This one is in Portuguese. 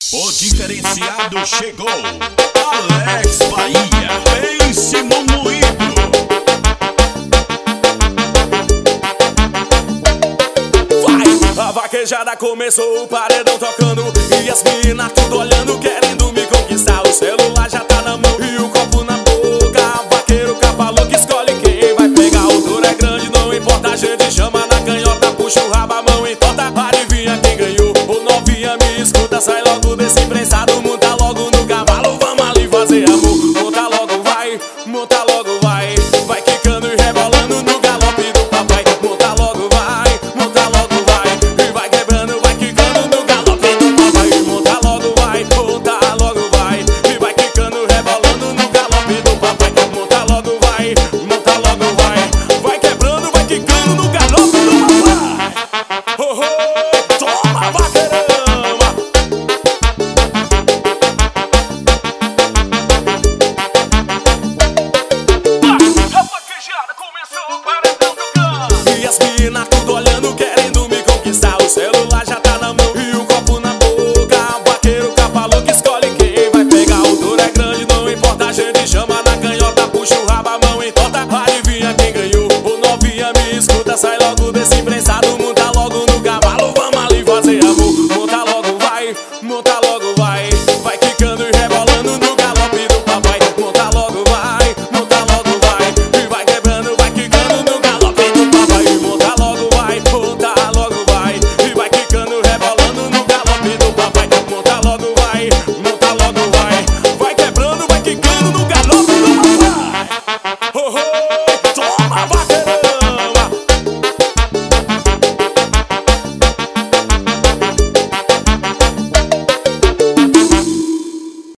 O diferenciado chegou, Alex Bahia, pense no moído. Vai, a vaquejada começou, o paredão tocando e as meninas tudo olhando, querendo me conquistar. O celular já tá na mão e o copo na boca. Vaqueiro capa louca escolhe quem vai pegar. O touro é grande, não importa, a gente chama na canhota, puxa o rabo, a mão e torta. Adivinha quem ganhou? O novinha me escuta, sai logo desse prensado, monta logo no cavalo, vamos ali fazer amor. Monta logo vai, vai quicando e rebolando no galope do papai. Monta logo vai, e vai quebrando, vai quicando no galope do papai. Monta logo vai, e vai quicando, rebolando no galope do papai. Monta logo vai, vai quebrando, vai quicando no galope do papai. Oh, oh, toma vaqueirama! A vaquejada começou, o paredão tocando e as meninas tudo olhando, querendo me conquistar. O celular já tá na mão e o copo na boca. Vaqueiro capa louca escolhe quem vai pegar. O touro é grande, não importa, a gente chama na canhota, puxa o rabo, a mão e torta. Adivinha quem ganhou? O novinha me escuta, sai logo desse prensado, monta logo no cavalo, vamos ali fazer amor. Monta logo vai,